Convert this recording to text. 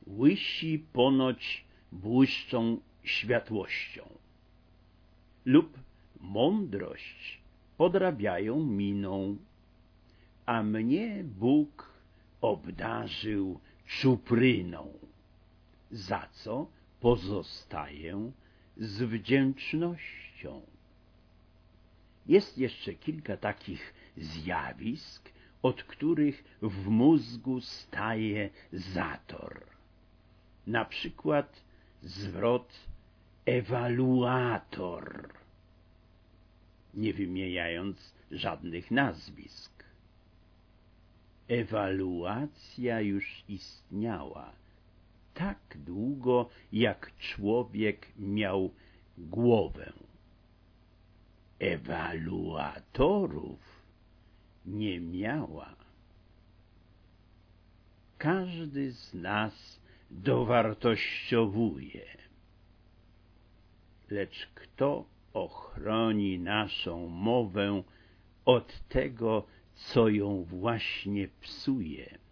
łysi ponoć błyszczą światłością, lub mądrość podrabiają miną, a mnie Bóg obdarzył czupryną, za co pozostaję z wdzięcznością. Jest jeszcze kilka takich zjawisk, od których w mózgu staje zator. Na przykład zwrot ewaluator, nie wymieniając żadnych nazwisk. Ewaluacja już istniała tak długo, jak człowiek miał głowę. Ewaluatorów nie miała. Każdy z nas dowartościowuje. Lecz kto ochroni naszą mowę od tego, co ją właśnie psuje?